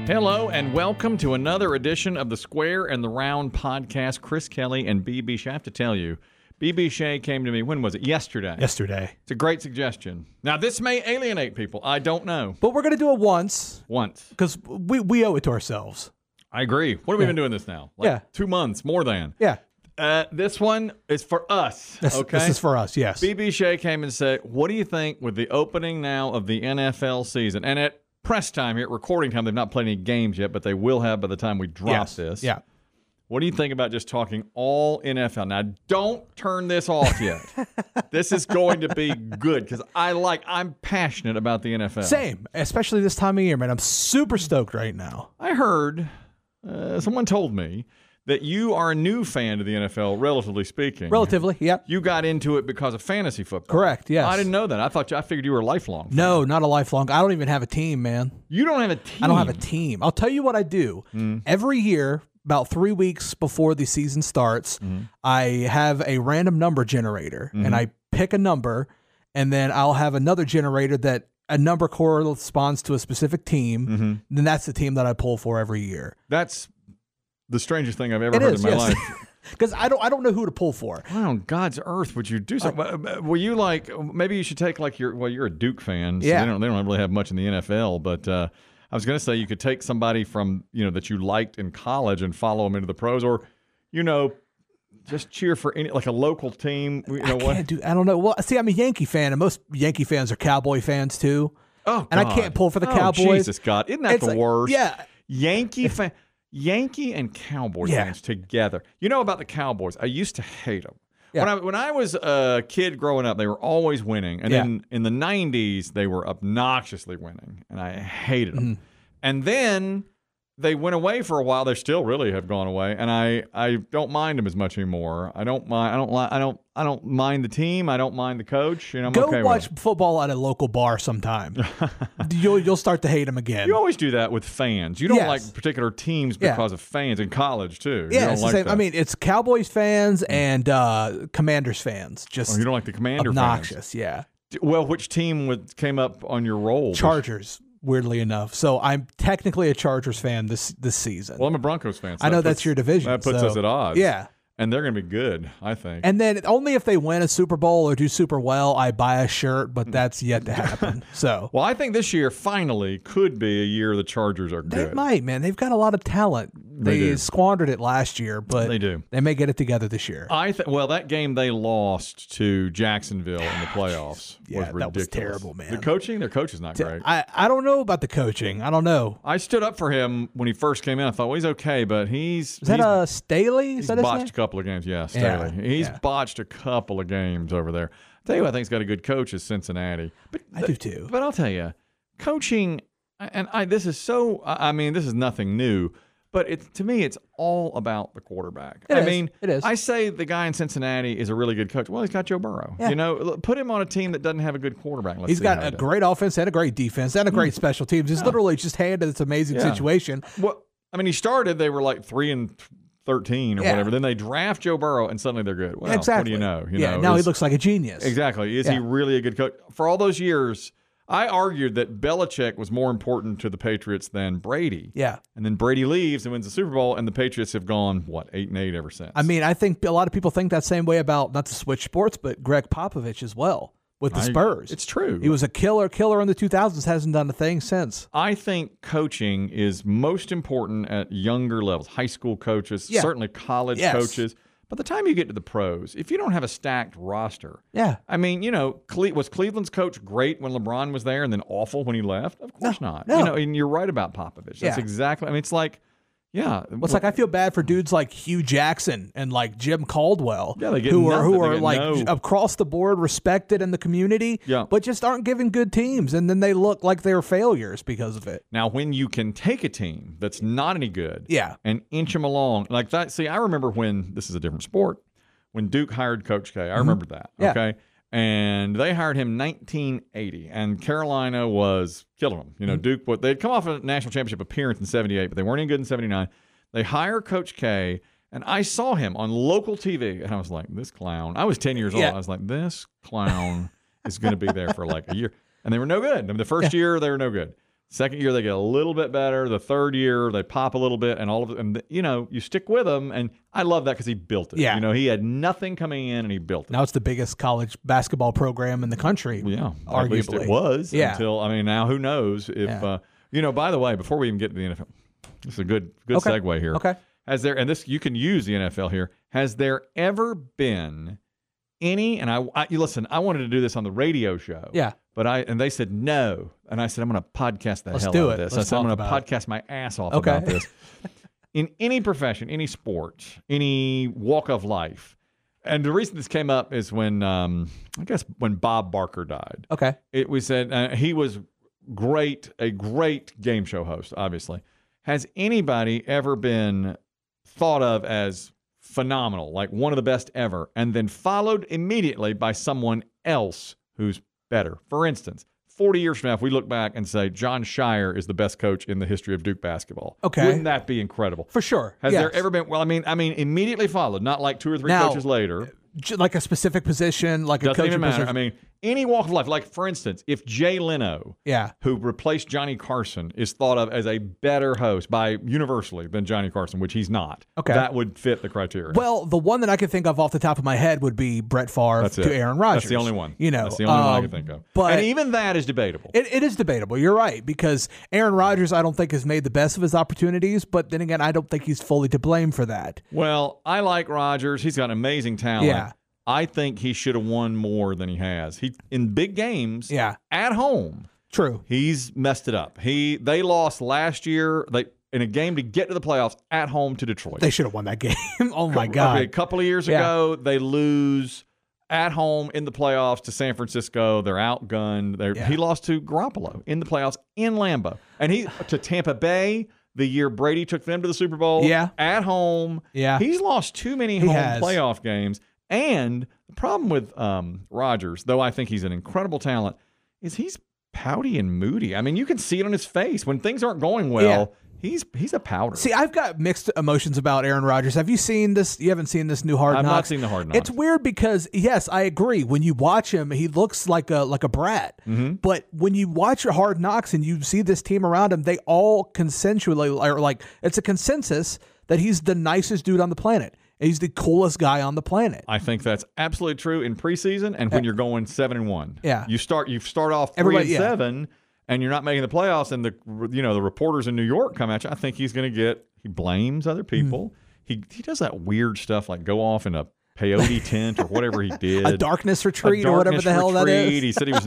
Hello and welcome to another edition of the Square and the Round podcast. Chris Kelly and B.B. Shea. I have to tell you, B.B. Shea came to me, when was it? Yesterday. Yesterday. It's a great suggestion. Now, this may alienate people. I don't know. But we're going to do it once. Once. Because we owe it to ourselves. I agree. What have we been doing this now? Like 2 months, more than. Yeah. This one is for us, okay? This is for us, yes. B.B. Shea came and said, what do you think with the opening now of the NFL season? And at press time here, at recording time, they've not played any games yet, but they will have by the time we drop this. Yeah. What do you think about just talking all NFL? Now, don't turn this off yet. This is going to be good because I'm passionate about the NFL. Same, especially this time of year, man. I'm super stoked right now. I heard, someone told me that you are a new fan of the NFL, relatively speaking. Relatively, yep. You got into it because of fantasy football. Correct, yes. I didn't know that. I figured you were a lifelong fan. No, not a lifelong. I don't even have a team, man. You don't have a team? I don't have a team. I'll tell you what I do. Every year, about 3 weeks before the season starts, I have a random number generator, and I pick a number, and then I'll have another generator that a number corresponds to a specific team. Then that's the team that I pull for every year. That's the strangest thing I've ever heard in my life. Because I don't know who to pull for. Why on God's earth would you do something? Were you like, maybe you should take like you're a Duke fan, so they don't really have much in the NFL, but I was going to say you could take somebody from, that you liked in college and follow them into the pros, or, just cheer for any, like a local team. I don't know. Well, see, I'm a Yankee fan, and most Yankee fans are Cowboy fans too. Oh, God. And I can't pull for the Cowboys. Jesus, God. Isn't that the worst? Yeah. Yankee and Cowboy fans together. You know about the Cowboys? I used to hate them. Yeah. When I was a kid growing up, they were always winning. And then in the 90s, they were obnoxiously winning. And I hated them. And then they went away for a while. They still really have gone away. And I don't mind them as much anymore. I don't mind the team. I don't mind the coach. I'm Go okay watch with it. football at a local bar sometime. You'll start to hate them again. You always do that with fans. You don't Yes. like particular teams because of fans in college too. Yeah, you it's don't the like same. I mean, it's Cowboys fans and Commanders fans. Just you don't like the Commander obnoxious. fans. Yeah. Well, which team came up on your roll? Chargers. Weirdly enough, so I'm technically a Chargers fan this season. Well, I'm a Broncos fan. So I know that's your division. That puts us at odds. Yeah. And they're going to be good, I think. And then only if they win a Super Bowl or do super well, I buy a shirt, but that's yet to happen. So, well, I think this year finally could be a year the Chargers are good. They might, man. They've got a lot of talent. They squandered it last year, but they do. They may get it together this year. Well, that game they lost to Jacksonville in the playoffs was ridiculous. That was terrible, man. Their coach is not great. I don't know about the coaching. I don't know. I stood up for him when he first came in. I thought, well, he's okay, but is that Staley? He's botched a couple of games. Yeah, Staley. Yeah, he's botched a couple of games over there. I'll tell you who I think he's got a good coach is Cincinnati. But I do too. But I'll tell you, coaching, this is nothing new. But to me, it's all about the quarterback. It is. I say the guy in Cincinnati is a really good coach. Well, he's got Joe Burrow. Yeah. Put him on a team that doesn't have a good quarterback. He's got a great offense and a great defense and a great special teams. He's literally just handed this amazing situation. Well, he started. They were like 3-13 or whatever. Then they draft Joe Burrow, and suddenly they're good. Well, exactly. What do you know? Now he looks like a genius. Exactly. Is he really a good coach? For all those years, I argued that Belichick was more important to the Patriots than Brady. Yeah. And then Brady leaves and wins the Super Bowl, and the Patriots have gone, 8-8 ever since. I think a lot of people think that same way about, not to switch sports, but Greg Popovich as well with the Spurs. It's true. He was a killer in the 2000s, hasn't done a thing since. I think coaching is most important at younger levels, high school coaches, certainly college coaches. By the time you get to the pros, if you don't have a stacked roster, was Cleveland's coach great when LeBron was there and then awful when he left? Of course not. No. And you're right about Popovich. That's exactly. It's like, it's like I feel bad for dudes like Hugh Jackson and like Jim Caldwell, they get who are like across the board respected in the community, but just aren't given good teams, and then they look like they're failures because of it. Now, when you can take a team that's not any good, and inch them along like that. See, I remember when this is a different sport. When Duke hired Coach K, I remember that. Okay. And they hired him 1980, and Carolina was killing them. Duke, they'd come off a national championship appearance in 78, but they weren't any good in 79. They hire Coach K, and I saw him on local TV, and I was like, this clown. I was 10 years old. I was like, this clown is going to be there for like a year. And they were no good. The first year, they were no good. Second year, they get a little bit better. The third year, they pop a little bit, and all of it. And, you stick with him. And I love that because he built it. Yeah. He had nothing coming in, and he built it. Now it's the biggest college basketball program in the country. Yeah. Arguably. At least it was until, now who knows if, by the way, before we even get to the NFL, this is a good segue here. Okay. And this, you can use the NFL here. Has there ever been any, and I listen, I wanted to do this on the radio show. Yeah. But they said no. And I said, I'm going to podcast the hell out of this. I said, I'm going to podcast my ass off about this. In any profession, any sport, any walk of life. And the reason this came up is when Bob Barker died. Okay. It was said he was a great game show host, obviously. Has anybody ever been thought of as phenomenal, like one of the best ever, and then followed immediately by someone else who's better? For instance, 40 years from now, if we look back and say John Shire is the best coach in the history of Duke basketball, wouldn't that be incredible? For sure. Has there ever been? Well, I mean, immediately followed, not like 2 or 3 coaches later. Like a specific position, like Doesn't a coaching even matter. position. Any walk of life. Like, for instance, if Jay Leno, who replaced Johnny Carson, is thought of as a better host by universally than Johnny Carson, which he's not, that would fit the criteria. Well, the one that I can think of off the top of my head would be Brett Favre to Aaron Rodgers. That's the only one. That's the only one I can think of. And even that is debatable. It is debatable. You're right, because Aaron Rodgers, I don't think, has made the best of his opportunities, but then again, I don't think he's fully to blame for that. Well, I like Rodgers. He's got amazing talent. Yeah. I think he should have won more than he has. He in big games, at home. True. He's messed it up. They lost last year. In a game to get to the playoffs at home to Detroit. They should have won that game. Oh my God. Okay, a couple of years ago, they lose at home in the playoffs to San Francisco. They're outgunned. He lost to Garoppolo in the playoffs in Lambeau. And to Tampa Bay the year Brady took them to the Super Bowl at home. Yeah. He's lost too many home playoff games. And the problem with Rodgers, though I think he's an incredible talent, is he's pouty and moody. You can see it on his face. When things aren't going well, he's a powder. See, I've got mixed emotions about Aaron Rodgers. Have you seen this? You haven't seen this new Hard Knocks? I've not seen the Hard Knocks. It's weird because, yes, I agree. When you watch him, he looks like a brat. Mm-hmm. But when you watch Hard Knocks and you see this team around him, they all consensually, or like, it's a consensus that he's the nicest dude on the planet. He's the coolest guy on the planet. I think that's absolutely true in preseason and when you're going 7-1. Yeah. You start off 3-7 and you're not making the playoffs, and the reporters in New York come at you. I think he blames other people. He does that weird stuff like go off in a peyote tent or whatever he did. A darkness retreat or whatever the hell that is. He said he was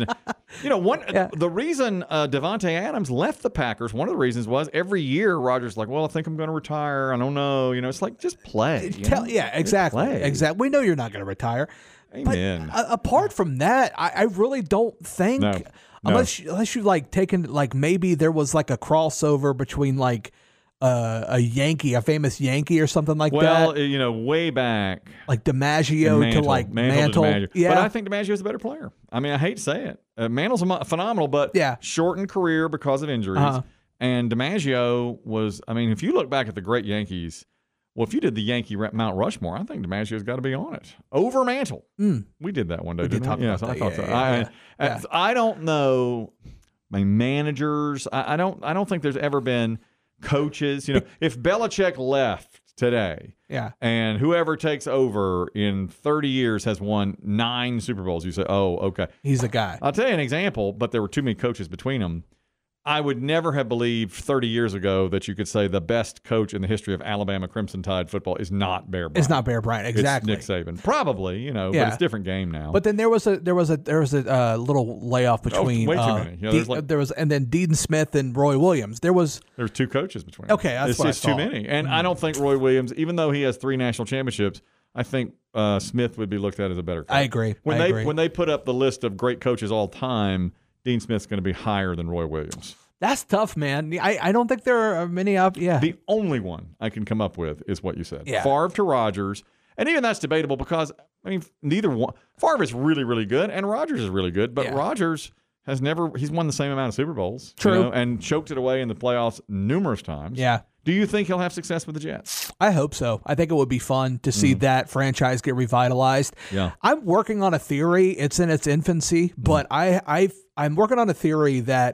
the reason Devontae Adams left the Packers, one of the reasons was every year Rodgers like, well, I think I'm going to retire. I don't know. It's like, just play. Exactly. Exactly. We know you're not going to retire. Amen. But apart from that, I really don't think No. unless you like taken like maybe there was like a crossover between like a famous Yankee or something like that. Well, way back. Like DiMaggio to like Mantle. Yeah. But I think DiMaggio's a better player. I hate to say it. Mantle's phenomenal, but shortened career because of injuries. Uh-huh. And DiMaggio was, if you look back at the great Yankees, well, if you did the Yankee Mount Rushmore, I think DiMaggio's got to be on it. Over Mantle. We did that one day, didn't we? Yes, I thought so. I don't know. Managers, I don't think there's ever been coaches, if Belichick left today, and whoever takes over in 30 years has won 9 Super Bowls, you say, oh, okay. He's a guy. I'll tell you an example, but there were too many coaches between them. I would never have believed 30 years ago that you could say the best coach in the history of Alabama Crimson Tide football is not Bear Bryant. It's not Bear Bryant, exactly. It's Nick Saban, probably, but it's a different game now. But then there was a little layoff between. Way too many. There was, and then Dean Smith and Roy Williams. There was 2 coaches between. Okay, that's what I too many, and I don't think Roy Williams, even though he has 3 national championships, I think Smith would be looked at as a better coach. I agree. When they put up the list of great coaches all time, Dean Smith's going to be higher than Roy Williams. That's tough, man. I don't think there are many up. Yeah. The only one I can come up with is what you said. Yeah. Favre to Rodgers. And even that's debatable because, neither one. Favre is really, really good, and Rodgers is really good. But Rodgers he's won the same amount of Super Bowls. True. And choked it away in the playoffs numerous times. Yeah. Do you think he'll have success with the Jets? I hope so. I think it would be fun to see that franchise get revitalized. Yeah. I'm working on a theory. It's in its infancy, but I'm working on a theory that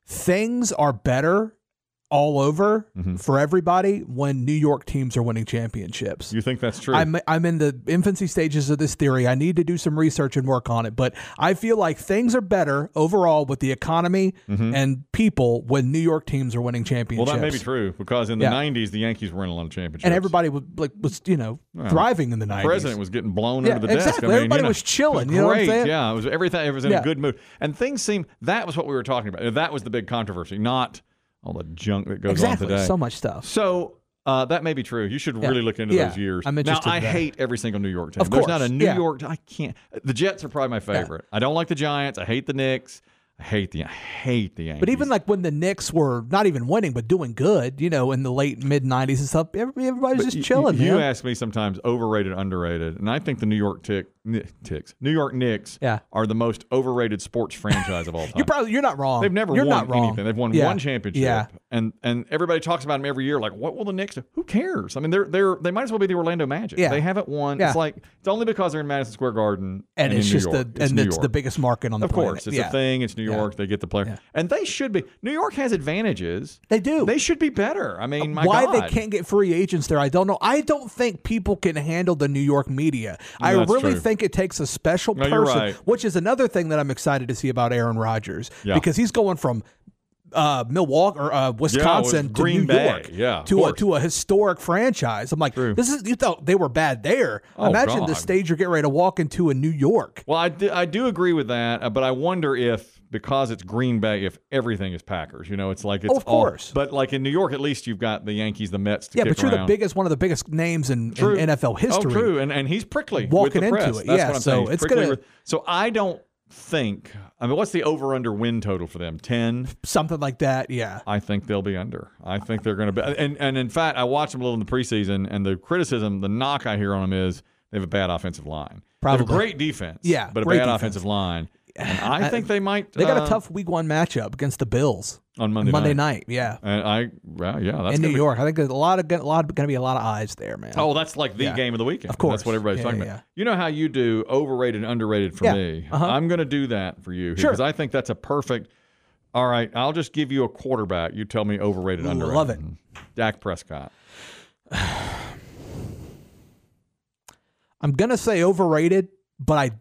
things are better all over for everybody when New York teams are winning championships. You think that's true? I'm in the infancy stages of this theory. I need to do some research and work on it, but I feel like things are better overall with the economy and people when New York teams are winning championships. Well, that may be true because in the 90s, the Yankees were winning a lot of championships. And everybody was thriving in the 90s. The president was getting blown under the desk. Exactly. Everybody was chilling. It was great. You know what I'm saying? Yeah, it was everything. It was in a good mood. And things seemed, that was what we were talking about. That was the big controversy, not all the junk that goes on today. So much stuff. So that may be true. You should really look into those years. I'm interested now, I in that. hate every single New York team. Of course. There's not a New York. I can't. The Jets are probably my favorite. I don't like the Giants. I hate the Knicks. I hate the Yankees. But even like when the Knicks were not even winning, but doing good, in the late mid 90s and stuff, everybody was just chilling. You ask me sometimes overrated, underrated, and I think the New York Knicks are the most overrated sports franchise of all time. You're not wrong. They've never won anything. They've won one championship, and everybody talks about them every year. Like, what will the Knicks do? Who cares? I mean, they might as well be the Orlando Magic. They haven't won. It's like it's only because they're in Madison Square Garden and it's just it's the biggest market on the planet. Of course, it's a thing. It's New York. They get the player, and they should be. New York has advantages. They do. They should be better. I mean, why they can't get free agents there, I don't know. I don't think people can handle the New York media. I really think it takes a special person, which is another thing that I'm excited to see about Aaron Rodgers because he's going from Milwaukee or Wisconsin to New York to a historic franchise. I'm like, you thought they were bad there. Imagine the stage you're getting ready to walk into in New York. Well, I do agree with that, but I wonder if because it's Green Bay, if everything is Packers, it's like it's of course. But like in New York, at least you've got the Yankees, the Mets to kick but you're around. one of the biggest names in NFL history. Oh, true, and he's prickly walking with the into press. it. That's what I'm saying. It's gonna. So I don't think. I mean, what's the over/under win total for them? 10, something like that. Yeah, I think they'll be under. I think they're going to be. And in fact, I watched them a little in the preseason, and the knock I hear on them is they have a bad offensive line. Probably they have a great defense. Yeah, but a bad offensive line. And I think they might. They got a tough Week 1 matchup against the Bills on Monday night. Yeah, and that's in New York. I think there's going to be a lot of eyes there, man. Oh, that's like the game of the weekend. Of course, that's what everybody's talking about. You know how you do overrated, underrated for me. I'm going to do that for you because I think that's a perfect. All right, I'll just give you a quarterback. You tell me overrated, underrated. Love it. Dak Prescott. I'm going to say overrated, but I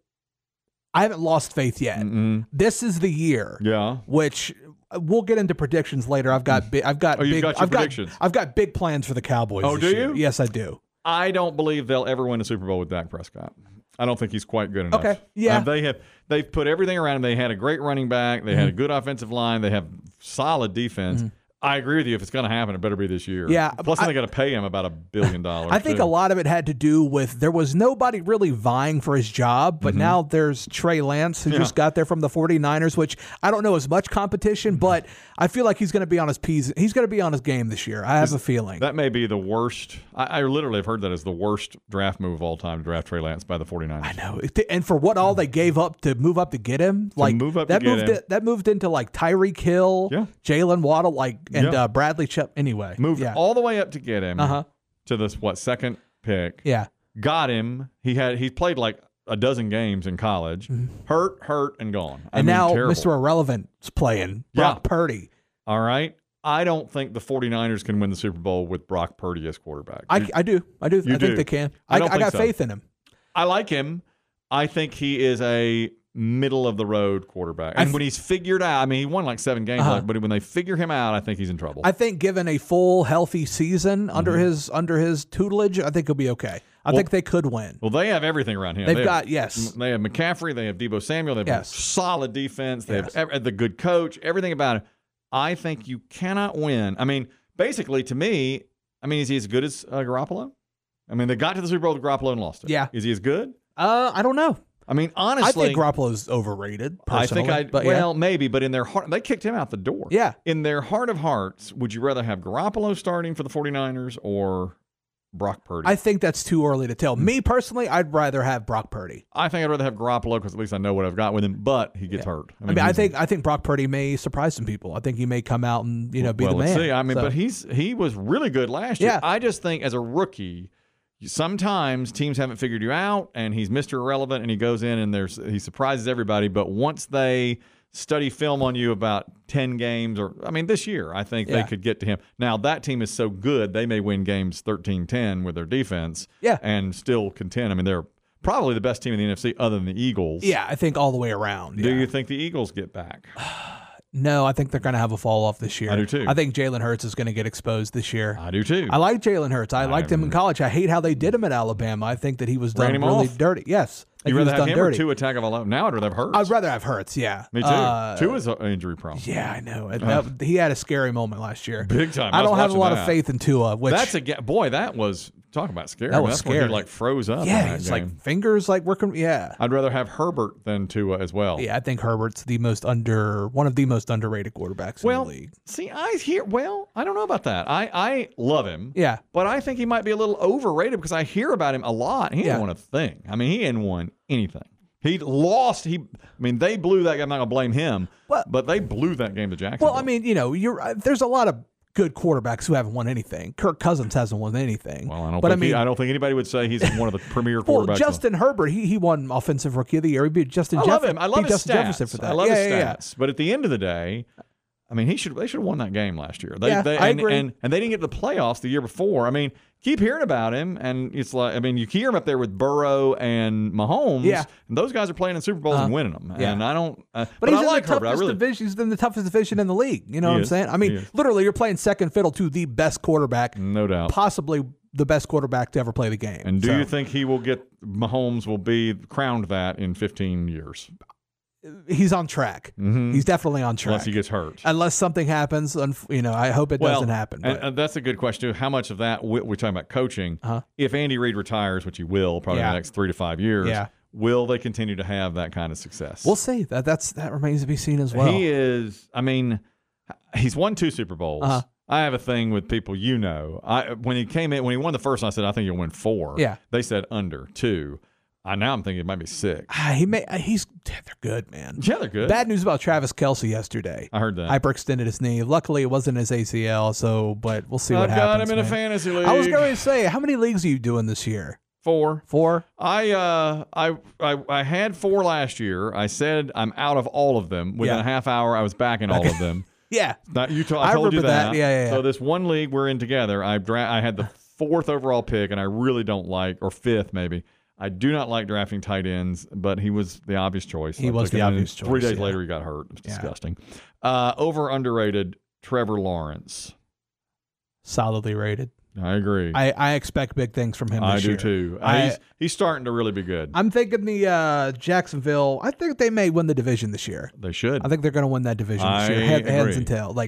haven't lost faith yet. This is the year. Yeah. Which we'll get into predictions later. I've got predictions. I've got big plans for the Cowboys. Oh, do you? Yes, I do. I don't believe they'll ever win a Super Bowl with Dak Prescott. I don't think he's quite good enough. Okay. Yeah. They've put everything around him. They had a great running back. They had a good offensive line. They have solid defense. I agree with you. If it's going to happen, it better be this year. Yeah. Plus, they got to pay him about $1 billion. I think a lot of it had to do with there was nobody really vying for his job, but now there's Trey Lance who just got there from the 49ers, which I don't know as much competition, but I feel like he's going to be on his P's. He's going to be on his game this year. I have a feeling. That may be the worst. I literally have heard that as the worst draft move of all time to draft Trey Lance by the 49ers. I know. And for what all they gave up to move up to get him, that moved into like Tyreek Hill, Jalen Waddle, and Bradley Chubb. Anyway, moved all the way up to get him to this second pick. Yeah, got him. He played like a dozen games in college. Hurt, and gone. And now Mr. Irrelevant's playing Brock Purdy. All right. I don't think the 49ers can win the Super Bowl with Brock Purdy as quarterback. I do. I think they can. I got faith in him. I like him. I think he is a middle of the road quarterback. And when he's figured out, I mean, he won like 7 games, but when they figure him out, I think he's in trouble. I think given a full healthy season under his tutelage, I think he'll be okay. I think they could win. Well, they have everything around him. They have McCaffrey, they have Deebo Samuel, they have a solid defense, they have the good coach, everything about it. I think you cannot win. I mean, basically, to me, is he as good as Garoppolo? I mean, they got to the Super Bowl with Garoppolo and lost it. Yeah. Is he as good? I don't know. I mean, honestly, I think Garoppolo's overrated. Personally, maybe, but in their heart, they kicked him out the door. Yeah. In their heart of hearts, would you rather have Garoppolo starting for the 49ers or Brock Purdy? I think that's too early to tell. Me personally, I'd rather have Brock Purdy. I think I'd rather have Garoppolo because at least I know what I've got with him. But he gets hurt. I think Brock Purdy may surprise some people. I think he may come out and be the man. Let's see. But he was really good last year. I just think as a rookie, sometimes teams haven't figured you out, and he's Mr. Irrelevant, and he goes in and he surprises everybody. But once they study film on you about 10 games, this year, I think they could get to him. Now, that team is so good, they may win games 13-10 with their defense and still contend. I mean, they're probably the best team in the NFC other than the Eagles. Yeah, I think all the way around. Do you think the Eagles get back? No, I think they're going to have a fall off this year. I do too. I think Jalen Hurts is going to get exposed this year. I do too. I like Jalen Hurts. I liked him in college. I hate how they did him at Alabama. I think that he was done really dirty. Yes. You'd rather have him or Tua Tagovailoa? Now I'd rather have Hurts. I'd rather have Hurts, yeah. Me too. Tua's an injury problem. Yeah, I know. He had a scary moment last year. Big time. I don't have a lot of faith in Tua. That was talk about scary. That's scary. When he froze up. Yeah, it's like fingers working. Yeah. I'd rather have Herbert than Tua as well. Yeah, I think Herbert's one of the most underrated quarterbacks in the league. See, I don't know about that. I love him. Yeah. But I think he might be a little overrated because I hear about him a lot. He didn't win a thing. He hadn't won anything. He lost. They blew that game. I'm not going to blame him. But they blew that game to Jacksonville. Well, there's a lot of good quarterbacks who haven't won anything. Kirk Cousins hasn't won anything. Well, I don't think anybody would say he's one of the premier quarterbacks. Well, Justin Herbert, he won Offensive Rookie of the Year. He beat Justin Jefferson. I love his Justin stats. Jefferson for that. I love his stats. But at the end of the day, they should have won that game last year. I agree. And they didn't get to the playoffs the year before. Keep hearing about him, and it's like, you hear him up there with Burrow and Mahomes, and those guys are playing in Super Bowls and winning them. And I don't, but he's I in like the Herbert. toughest division. He's in the toughest division in the league. You know what I'm saying? Literally, you're playing second fiddle to the best quarterback, no doubt, possibly the best quarterback to ever play the game. And do you think Mahomes will be crowned that in 15 years? He's on track. Mm-hmm. He's definitely on track. Unless he gets hurt. Unless something happens, I hope it doesn't happen. And that's a good question, too. How much of that, we're talking about coaching, if Andy Reid retires, which he will probably in the next 3 to 5 years, will they continue to have that kind of success? We'll see. That remains to be seen as well. He is, he's won 2 Super Bowls. I have a thing with people, when he won the first one, I said, I think he'll win 4. Yeah. They said under 2. Now I'm thinking it might be 6. They're good, man. Yeah, they're good. Bad news about Travis Kelce yesterday. I heard that. Hyperextended his knee. Luckily, it wasn't his ACL, but we'll see what happens. I've got him in a fantasy league. I was going to say, how many leagues are you doing this year? 4. 4? I had 4 last year. I said I'm out of all of them. Within a half hour, I was back in all of them. Yeah. I told you that. Yeah. So this one league we're in together, I had the 4th overall pick, and I really don't like, or 5th maybe. I do not like drafting tight ends, but he was the obvious choice. He was the obvious choice. 3 days later, he got hurt. It was disgusting. Over underrated, Trevor Lawrence. Solidly rated. I agree. I expect big things from him this year. I do too. He's starting to really be good. I'm thinking the Jacksonville, I think they may win the division this year. They should. I think they're going to win that division this year. Heads and tails.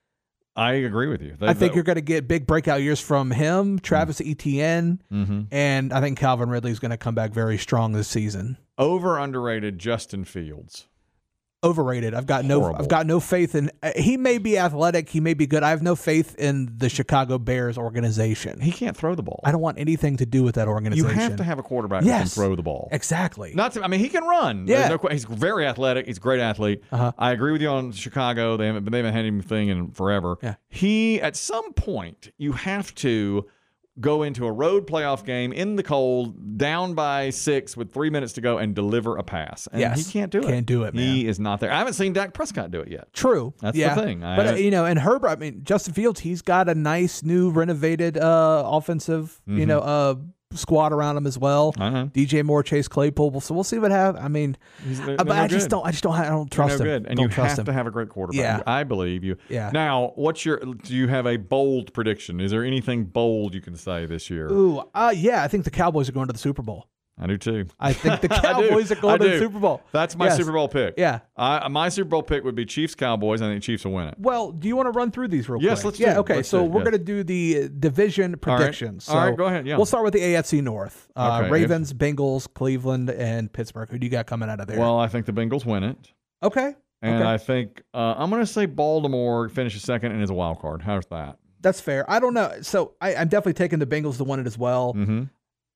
I agree with you. I think you're going to get big breakout years from him, Travis Etienne, and I think Calvin Ridley is going to come back very strong this season. Over underrated, Justin Fields. Overrated. I've got no faith in. He may be athletic. He may be good. I have no faith in the Chicago Bears organization. He can't throw the ball. I don't want anything to do with that organization. You have to have a quarterback that can throw the ball. Exactly. He can run. Yeah. He's very athletic. He's a great athlete. I agree with you on Chicago. They haven't had anything in forever. Yeah. He, at some point, you have to go into a road playoff game in the cold, down by 6 with 3 minutes to go, and deliver a pass. And he can't do it. Can't do it, man. He is not there. I haven't seen Dak Prescott do it yet. True. That's the thing. But, and Herbert, Justin Fields, he's got a nice new renovated offensive, squad around him as well. DJ Moore, Chase Claypool. So we'll see what happens. But I don't trust him. Good. And you have to have a great quarterback. Yeah. I believe you. Yeah. Now, do you have a bold prediction? Is there anything bold you can say this year? Ooh, I think the Cowboys are going to the Super Bowl. I do too. I think the Cowboys are going to the Super Bowl. That's my Super Bowl pick. Yeah. My Super Bowl pick would be Chiefs-Cowboys. I think the Chiefs will win it. Well, do you want to run through these real quick? Yes, let's do it. Okay, so we're going to do the division predictions. All right, go ahead. Yeah. We'll start with the AFC North. Ravens, Bengals, Cleveland, and Pittsburgh. Who do you got coming out of there? Well, I think the Bengals win it. Okay. And I think I'm going to say Baltimore finishes second and is a wild card. How's that? That's fair. I don't know. So I'm definitely taking the Bengals to win it as well. Mm-hmm.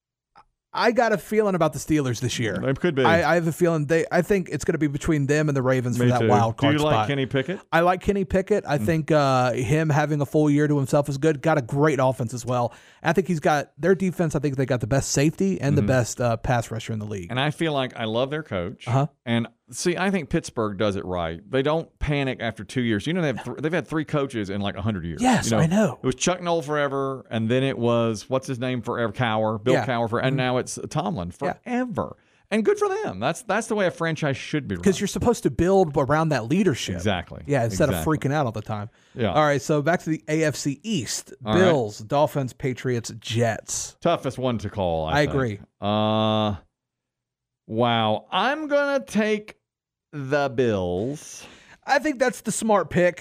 I got a feeling about the Steelers this year. It could be. I have a feeling I think it's going to be between them and the Ravens for that wild card spot. Do you like Kenny Pickett? I like Kenny Pickett. I think him having a full year to himself is good. Got a great offense as well. I think he's got their defense. I think they got the best safety and the best pass rusher in the league. And I feel like I love their coach. And See, I think Pittsburgh does it right. They don't panic after 2 years. You know, they've had 3 coaches in like 100 years. Yes, I know. It was Chuck Noll forever, and then it was, what's his name forever? Cowher, Bill Cowher, and now it's Tomlin forever. Yeah. And good for them. That's the way a franchise should be run. Because you're supposed to build around that leadership. Exactly. Yeah, instead of freaking out all the time. Yeah. All right, so back to the AFC East. Bills, Dolphins, Patriots, Jets. Toughest one to call, I agree. Wow. I'm going to take the Bills. I think that's the smart pick.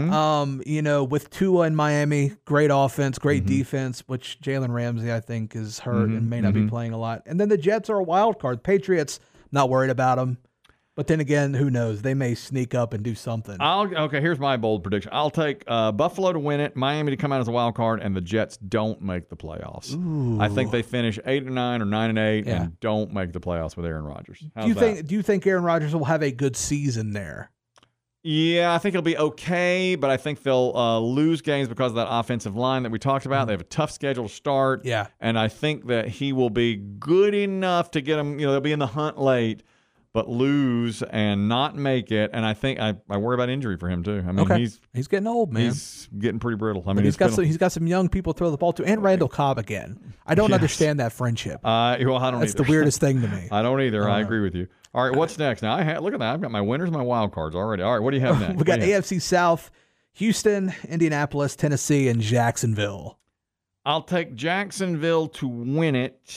Mm-hmm. With Tua in Miami, great offense, great defense, which Jalen Ramsey, I think, is hurt and may not be playing a lot. And then the Jets are a wild card. Patriots, not worried about them. But then again, who knows? They may sneak up and do something. Okay, here's my bold prediction. I'll take Buffalo to win it, Miami to come out as a wild card, and the Jets don't make the playoffs. Ooh. I think they finish 8-9 or 9-8 and don't make the playoffs with Aaron Rodgers. Do you think Aaron Rodgers will have a good season there? Yeah, I think it'll be okay, but I think they'll lose games because of that offensive line that we talked about. They have a tough schedule to start. Yeah. And I think that he will be good enough to get them, they'll be in the hunt late, but lose and not make it. And I think I worry about injury for him too. I mean, he's getting old, man. He's getting pretty brittle. I mean, he's got some young people throw the ball to, and Randall Cobb again. I don't understand that friendship. I don't either. That's the weirdest thing to me. I don't either. I agree with you. All right, what's next? Now, look at that. I've got my winners and my wild cards already. All right, what do you have next? We got AFC South, Houston, Indianapolis, Tennessee, and Jacksonville. I'll take Jacksonville to win it,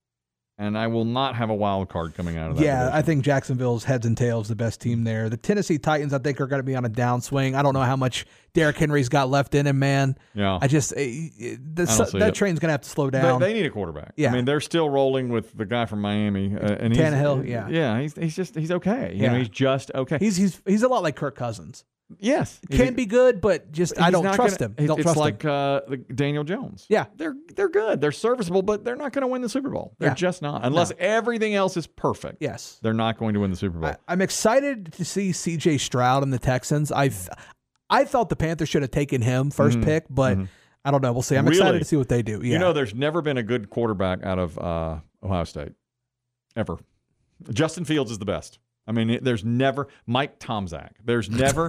and I will not have a wild card coming out of that. Yeah, division. I think Jacksonville's heads and tails the best team there. The Tennessee Titans, I think, are going to be on a downswing. I don't know how much Derrick Henry's got left in him, man. Yeah. I just that train's going to have to slow down. They need a quarterback. Yeah. I mean, they're still rolling with the guy from Miami, and Tannehill. He's okay. He's just okay. He's a lot like Kirk Cousins. Yes, can be good, but just I don't trust him. It's like Daniel Jones. Yeah, they're good. They're serviceable, but they're not going to win the Super Bowl. They're just not, unless everything else is perfect. Yes, they're not going to win the Super Bowl. I'm excited to see C.J. Stroud and the Texans. I thought the Panthers should have taken him first pick, but I don't know. We'll see. I'm excited to see what they do. Yeah. There's never been a good quarterback out of Ohio State ever. Justin Fields is the best. I mean, there's never Mike Tomczak. There's never.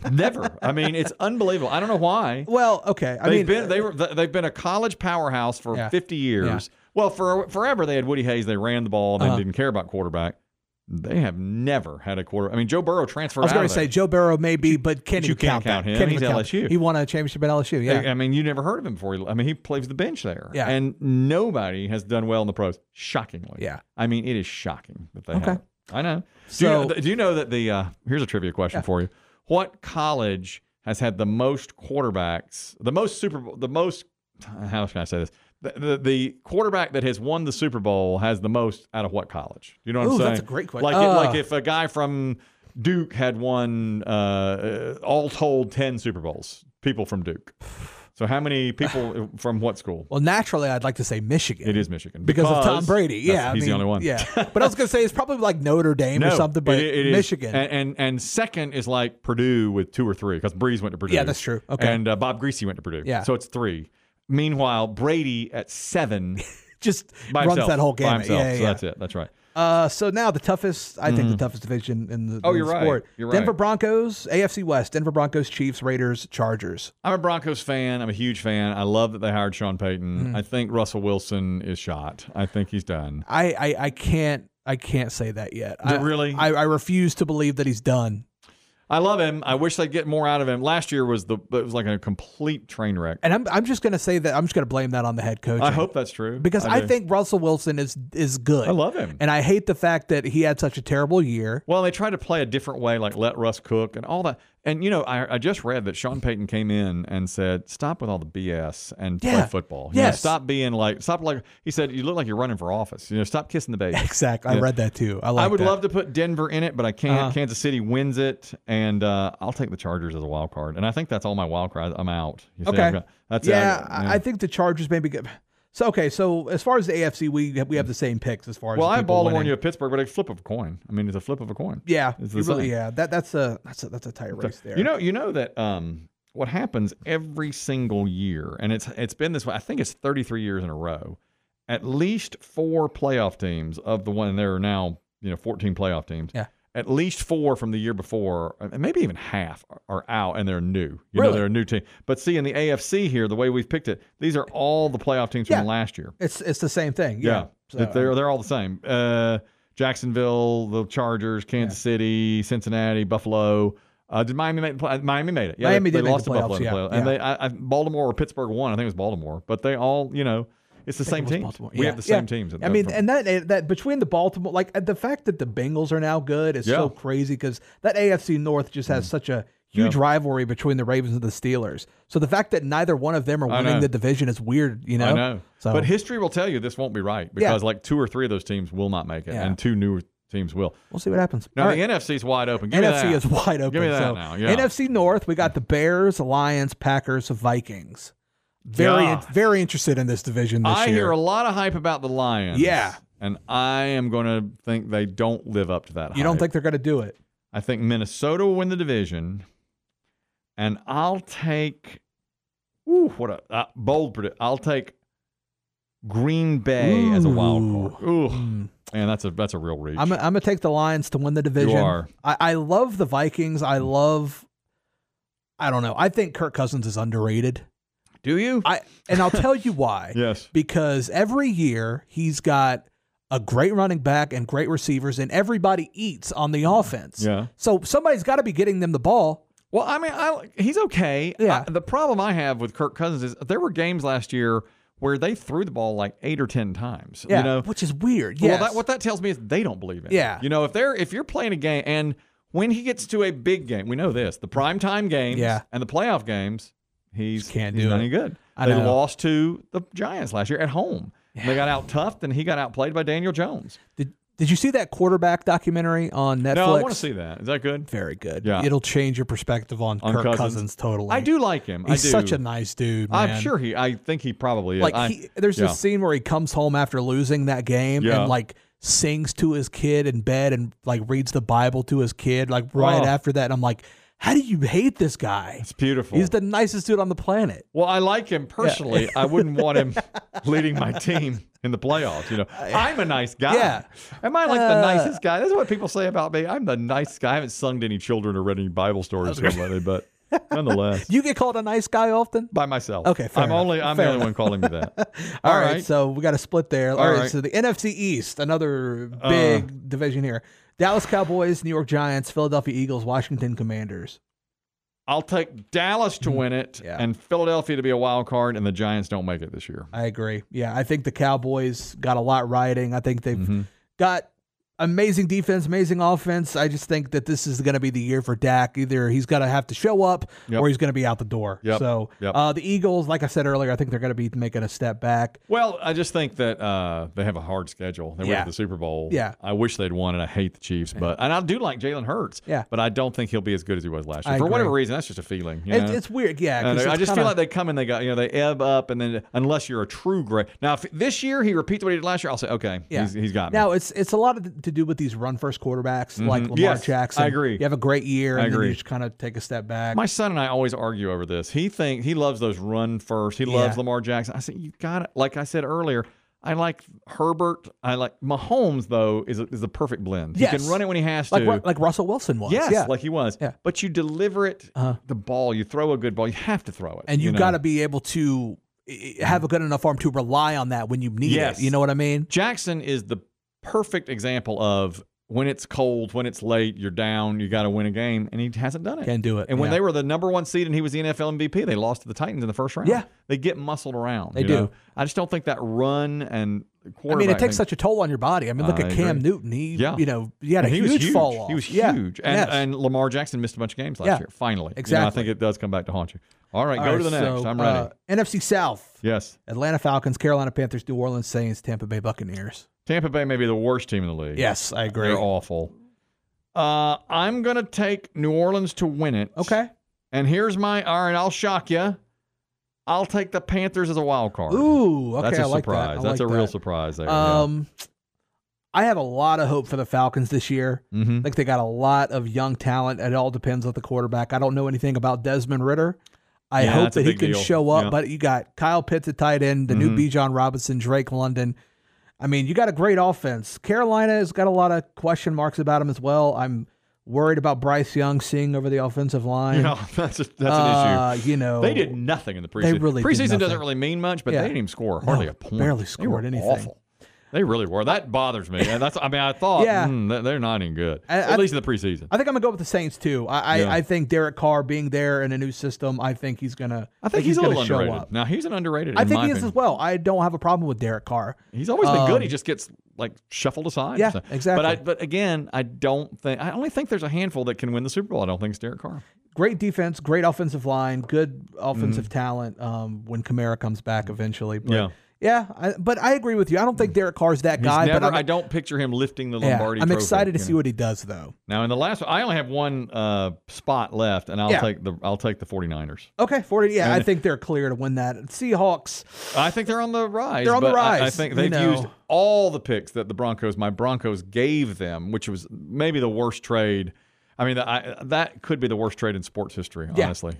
I mean, it's unbelievable. I don't know why. Well, okay. They've been a college powerhouse for 50 years. Yeah. Well, forever they had Woody Hayes. They ran the ball and they didn't care about quarterback. They have never had a quarterback. I mean, Joe Burrow transferred. I was going to say Joe Burrow may be, but can't you count him? He's LSU. He won a championship at LSU. Yeah. I mean, you never heard of him before. I mean, he plays the bench there. Yeah. And nobody has done well in the pros. Shockingly. Yeah. I mean, it is shocking that they have. I know. So, do you know that here's a trivia question for you. What college has had the most quarterbacks, how can I say this? The quarterback that has won the Super Bowl has the most out of what college? You know what I'm saying? That's a great question. Like if a guy from Duke had won all told 10 Super Bowls, people from Duke. So how many people from what school? Well, naturally, I'd like to say Michigan. It is Michigan. Because of Tom Brady. Yeah. He's the only one. Yeah. But I was going to say it's probably like Notre Dame or something, but it Michigan. And second is like Purdue with 2 or 3 because Breeze went to Purdue. Yeah, that's true. Okay. And Bob Greasy went to Purdue. Yeah. So it's 3. Meanwhile, Brady at 7 just runs that whole game. By himself. Yeah. So that's it. That's right. So now the toughest division in the you're sport. Right. You're Denver right. Broncos, AFC West, Denver Broncos, Chiefs, Raiders, Chargers. I'm a Broncos fan. I'm a huge fan. I love that they hired Sean Payton. I think Russell Wilson is shot. I think he's done. I can't say that yet. Really? I refuse to believe that he's done. I love him. I wish they'd get more out of him. Last year was like a complete train wreck. And I'm just going to say that I'm just going to blame that on the head coach. I hope that's true. Because I think Russell Wilson is good. I love him. And I hate the fact that he had such a terrible year. Well, they tried to play a different way, like let Russ cook and all that. And, I just read that Sean Payton came in and said, stop with all the BS and play football. Stop being like, he said, you look like you're running for office. Stop kissing the baby. Exactly. I read that too. I would love to put Denver in it, but I can't. Kansas City wins it, and I'll take the Chargers as a wild card. And I think that's all my wild cards. I'm out. Okay. That's I think the Chargers may be good. So as far as the AFC, we have the same picks as far as I have Baltimore, you have Pittsburgh, but a flip of a coin. I mean, it's a flip of a coin. Yeah, that's a tight race there. You know that what happens every single year, and it's been this way. I think it's 33 years in a row. At least 4 playoff teams of the one, and there are now 14 playoff teams. Yeah. at least 4 from the year before, and maybe even half are out, and they're new. They're a new team. But see, in the AFC here, the way we've picked it, these are all the playoff teams from last year. It's the same thing. Yeah. So, they're all the same. Jacksonville, the Chargers, Kansas City, Cincinnati, Buffalo. Did Miami make the play? Miami made it. Yeah, Miami they did lost make the to Buffalo. playoffs, And Baltimore or Pittsburgh won. I think it was Baltimore. But they all, it's the same teams. We have the same teams. I mean, and that between the Baltimore, like the fact that the Bengals are now good is so crazy because that AFC North just has such a huge rivalry between the Ravens and the Steelers. So the fact that neither one of them are winning the division is weird, I know. So, but history will tell you this won't be right because like 2 or 3 of those teams will not make it, and 2 new teams will. We'll see what happens. Now the NFC is wide open. NFC is wide open. Give me that now. Yeah. NFC North, we got the Bears, Lions, Packers, Vikings. Very interested in this division this year. I hear a lot of hype about the Lions. Yeah. And I am going to think they don't live up to that hype. You don't think they're going to do it? I think Minnesota will win the division. And I'll take what a bold prediction. I'll take Green Bay as a wild card. Ooh. Man, that's a real reach. I'm going to take the Lions to win the division. You are. I love the Vikings. I don't know. I think Kirk Cousins is underrated. Do you? And I'll tell you why. Yes. Because every year he's got a great running back and great receivers, and everybody eats on the offense. Yeah. So somebody's got to be getting them the ball. Well, I mean, he's okay. Yeah. The problem I have with Kirk Cousins is there were games last year where they threw the ball like 8 or 10 times. Yeah, which is weird. Yes. Well, what that tells me is they don't believe in it. Yeah. If you're playing a game, and when he gets to a big game, we know this, the primetime games and the playoff games, he's not any good. They lost to the Giants last year at home. Yeah. They got out-toughed, and he got outplayed by Daniel Jones. Did you see that quarterback documentary on Netflix? No, I want to see that. Is that good? Very good. Yeah. It'll change your perspective on Kirk Cousins totally. I do like him. He's such a nice dude, man. I'm sure I think he probably is. Like there's this scene where he comes home after losing that game and like sings to his kid in bed and like reads the Bible to his kid like right after that. And I'm like, how do you hate this guy? It's beautiful. He's the nicest dude on the planet. Well, I like him personally. I wouldn't want him leading my team in the playoffs. I'm a nice guy. Yeah. Am I like the nicest guy? That's what people say about me. I'm the nice guy. I haven't sung to any children or read any Bible stories or something, but nonetheless. You get called a nice guy often? By myself. Okay, fair enough. I'm the only one calling me that. All right, so we got a split there. All right, so the NFC East, another big division here. Dallas Cowboys, New York Giants, Philadelphia Eagles, Washington Commanders. I'll take Dallas to win it and Philadelphia to be a wild card, and the Giants don't make it this year. I agree. Yeah, I think the Cowboys got a lot riding. I think they've got amazing defense, amazing offense. I just think that this is going to be the year for Dak. Either he's going to have to show up or he's going to be out the door. So the Eagles, like I said earlier, I think they're going to be making a step back. Well, I just think that they have a hard schedule. They went to the Super Bowl. Yeah. I wish they'd won, and I hate the Chiefs. And I do like Jalen Hurts. Yeah. But I don't think he'll be as good as he was last year. For whatever reason, that's just a feeling. It's weird. Yeah. I just feel like they come and they ebb up, and then unless you're a true great. Now, if this year he repeats what he did last year, I'll say, okay, he's got me. Now, it's a lot to do with these run first quarterbacks like Lamar Jackson. I agree. You have a great year, and then you just kind of take a step back. My son and I always argue over this. He loves those run first. He loves Lamar Jackson. I said, you got it. Like I said earlier, I like Herbert. I like Mahomes, though, is a perfect blend. Yes. He can run it when he has to. Like Russell Wilson was. Yes, like he was. Yeah. But you deliver it, the ball, you throw a good ball, you have to throw it. And you got to be able to have a good enough arm to rely on that when you need it. You know what I mean? Jackson is the perfect example of when it's cold, when it's late, you're down, you got to win a game, and he hasn't done it. Can't do it. And when they were the number 1 seed and he was the NFL MVP, they lost to the Titans in the first round. Yeah. They get muscled around. They do. I just don't think that run and quarterback. I mean, it takes such a toll on your body. I mean, look at Cam Newton. He had a huge fall off. He was huge. And Lamar Jackson missed a bunch of games last year, finally. Exactly. I think it does come back to haunt you. All right, go to the next. So, I'm ready. NFC South. Yes. Atlanta Falcons, Carolina Panthers, New Orleans Saints, Tampa Bay Buccaneers. Tampa Bay may be the worst team in the league. Yes, I agree. They're awful. I'm going to take New Orleans to win it. Okay. And here's I'll shock you. I'll take the Panthers as a wild card. Ooh, okay. That's a That. surprise. That's a real surprise there. I have a lot of hope for the Falcons this year. I think they got a lot of young talent. It all depends on the quarterback. I don't know anything about Desmond Ridder. I hope that he can show up, but you got Kyle Pitts at tight end, the new Bijan Robinson, Drake London. I mean, you got a great offense. Carolina has got a lot of question marks about him as well. I'm worried about Bryce Young seeing over the offensive line. That's an issue. They did nothing in the preseason. They really preseason doesn't really mean much, but they didn't even score hardly a point. Barely scored anything. Awful. They really were. That bothers me. And I thought they're not even good. At least in the preseason. I think I'm gonna go with the Saints too. I think Derek Carr being there in a new system, I think he's gonna. I think he's a little show underrated. up. Now he's an underrated. I think he is as well. I don't have a problem with Derek Carr. He's always been good. He just gets shuffled aside. Yeah, exactly. But again, I only think there's a handful that can win the Super Bowl. I don't think it's Derek Carr. Great defense, great offensive line, good offensive talent. When Kamara comes back eventually. But but I agree with you. I don't think Derek Carr's that guy. But I don't picture him lifting the Lombardi I'm trophy. excited to see what he does, though. Now, in the last one, I only have one spot left, and I'll take the 49ers. Okay, 40. Yeah, I think they're clear to win that. Seahawks. I think they're on the rise. They're on the rise. I think they've used all the picks that my Broncos gave them, which was maybe the worst trade. I mean, that could be the worst trade in sports history, honestly.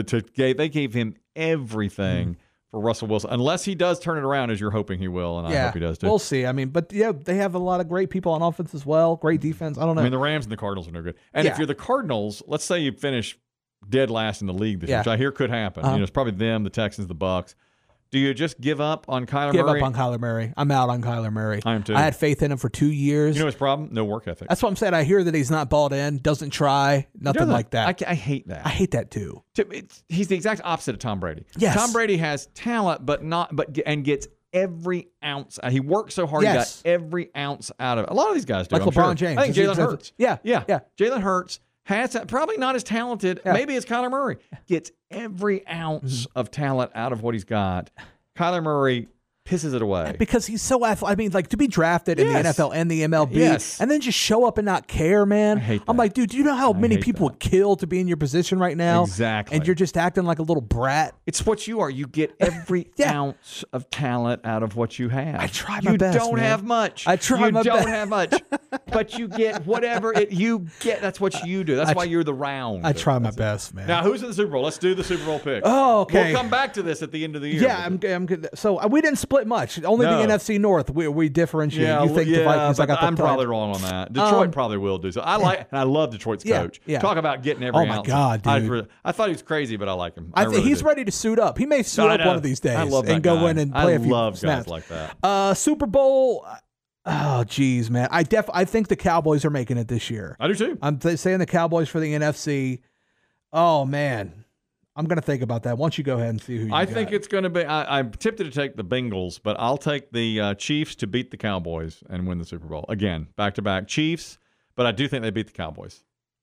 They gave him everything. For Russell Wilson, unless he does turn it around as you're hoping he will, and I hope he does too. We'll see. I mean, but they have a lot of great people on offense as well. Great defense. I don't know. I mean, the Rams and the Cardinals are no good. And if you're the Cardinals, let's say you finish dead last in the league this year, which I hear could happen. It's probably them, the Texans, the Bucs. Do you just give up on Kyler Murray? Give up on Kyler Murray. I'm out on Kyler Murray. I am too. I had faith in him for 2 years. You know his problem? No work ethic. That's what I'm saying. I hear that he's not balled in, doesn't try, nothing like that. I hate that. I hate that too. He's the exact opposite of Tom Brady. Yes. Tom Brady has talent, and gets every ounce. He works so hard, he got every ounce out of it. A lot of these guys do. Like LeBron James. I think Jalen Hurts. Yeah. Jalen Hurts has probably not as talented. Maybe as Kyler Murray. Gets every ounce of talent out of what he's got. Kyler Murray pisses it away. Because he's so athletic. I mean, to be drafted in the NFL and the MLB and then just show up and not care, man. I hate that. I'm like, dude, do you know how many people would kill to be in your position right now? Exactly. And you're just acting like a little brat. It's what you are. You get every ounce of talent out of what you have. I try my best, You don't have much. I try my best. You don't have much. But you get whatever you get. That's what you do. That's why you're the round. I try my best, man. Now, who's in the Super Bowl? Let's do the Super Bowl pick. Oh, okay. We'll come back to this at the end of the year. Yeah, I'm good. So we didn't split much. Only the NFC North. We differentiate. Yeah, you think the Vikings? But I'm probably wrong on that. Detroit probably will do so. I love Detroit's coach. Yeah. Talk about getting every ounce. Oh my God, dude. I thought he was crazy, but I like him. I think he's ready to suit up. He may suit up one of these days and go in and play a few snaps. I love guys like that. Super Bowl. Oh, geez, man. I think the Cowboys are making it this year. I do too. I'm saying the Cowboys for the NFC. Oh, man. I'm going to think about that. Why don't you go ahead and see who you got? I think it's going to be – I'm tempted to take the Bengals, but I'll take the Chiefs to beat the Cowboys and win the Super Bowl. Again, back-to-back Chiefs, but I do think they beat the Cowboys.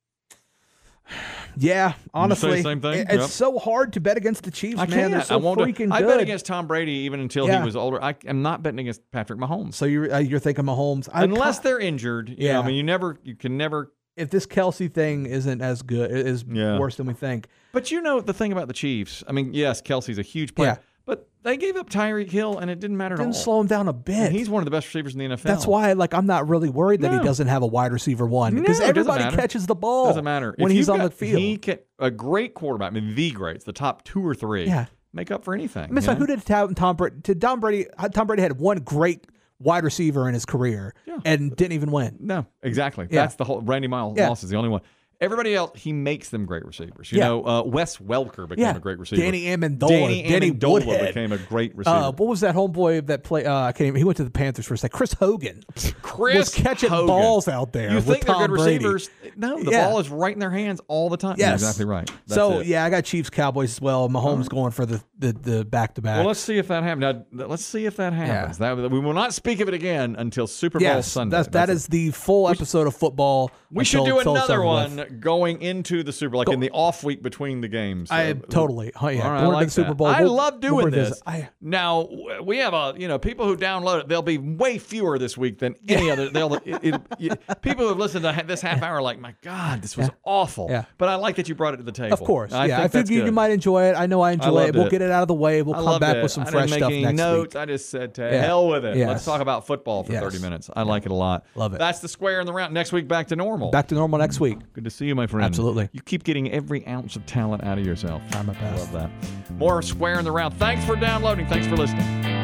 Yeah, honestly, same thing? It's so hard to bet against the Chiefs, man. They're so freaking good. I bet against Tom Brady even until he was older. I am not betting against Patrick Mahomes. So you're thinking Mahomes, unless they're injured. I mean, you can never. If this Kelsey thing isn't as good, it is worse than we think. But the thing about the Chiefs. I mean, yes, Kelsey's a huge player. But they gave up Tyreek Hill, and it didn't matter at all. Didn't slow him down a bit. And he's one of the best receivers in the NFL. That's why, I'm not really worried that he doesn't have a wide receiver one because everybody catches the ball. Doesn't matter when he's on the field. A great quarterback, I mean, the greats, the top 2 or 3, make up for anything. I mean, it's like who did Tom Brady? Tom Brady had one great wide receiver in his career and didn't even win. No, exactly. That's the whole. Randy Moss is the only one. Everybody else, he makes them great receivers. Wes Welker became a great receiver. Danny Amendola became a great receiver. What was that homeboy that played? I can't even. He went to the Panthers for a second. Chris Hogan was catching balls out there. You think they're good Brady. receivers? No, the ball is right in their hands all the time. Yes. You're exactly right. I got Chiefs Cowboys as well. Mahomes going for the back to back. Well, let's see if that happens. Now, let's see if that happens. We will not speak of it again until Super Bowl Sunday. That is the full episode of football. We should do another one going into the Super Bowl, in the off week between the games. Totally. Oh yeah, I like the Super Bowl. I love doing this. Now we have people who download it. There'll be way fewer this week than any other. People who have listened to this half hour are like, my God, this was awful. Yeah. But I like that you brought it to the table. Of course. I think you might enjoy it. I know I enjoy it. We'll get it out of the way. We'll come back with some fresh stuff next notes. week. I just said to hell with it. Let's talk about football for 30 minutes. I like it a lot. Love it. That's the square in the round. Next week, back to normal. Back to normal next week. Good to see you, my friend. Absolutely. You keep getting every ounce of talent out of yourself. Try my best. I love that. More Square in the Round. Thanks for downloading. Thanks for listening.